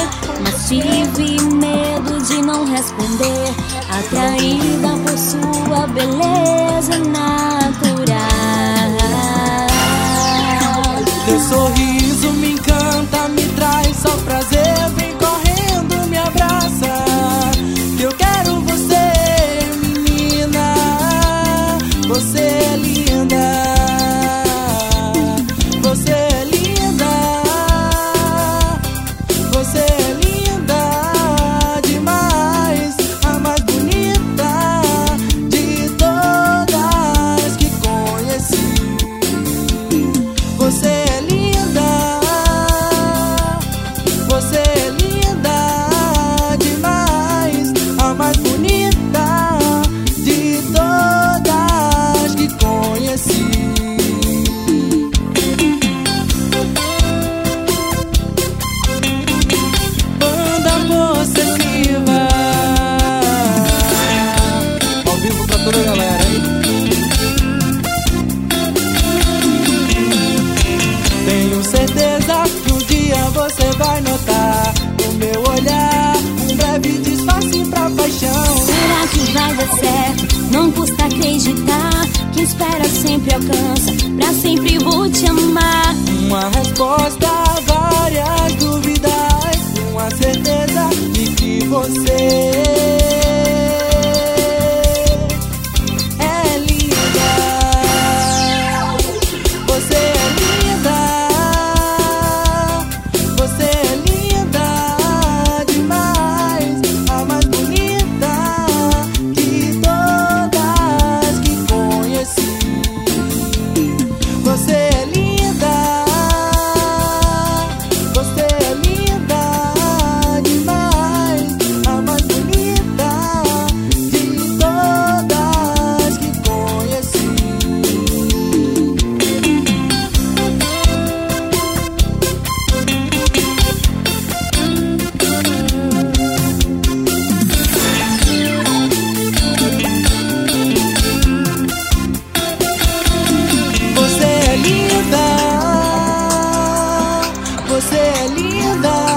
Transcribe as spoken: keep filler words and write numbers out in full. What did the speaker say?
mas tive medo de não responder, atraída por sua beleza natural. Teu sorriso me encanta, me traz só prazer. Vem correndo, me abraça, que eu quero você, menina. Você é linda, você é linda, você é linda demais, a mais bonita de todas que conheci. Você é linda, você é linda demais, a mais bonita de todas que conheci. Banda possessiva, ao vivo pra toda a galera, hein? Tenho certeza que um dia você vai notar no meu olhar um breve disfarce pra paixão. Será que vai dar certo? Não custa acreditar, quem espera sempre alcança, pra sempre vou te amar. Uma resposta a várias dúvidas, uma certeza de que você é linda. Você é linda, você é linda demais, a mais bonita de todas que conheci. Você é linda, você é linda demais, a mais bonita de todas que conheci. Você é linda, você é linda